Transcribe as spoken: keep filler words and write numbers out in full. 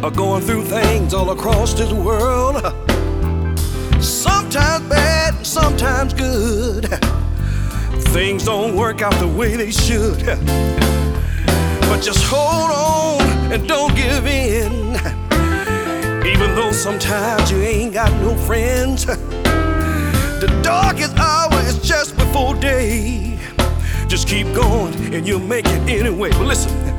are going through things all across this world. Sometimes bad, sometimes good. Things don't work out the way they should. But just hold on and don't give in. Even though sometimes you ain't got no friends. The darkest hour is just before day. Just keep going and you'll make it anyway. But listen,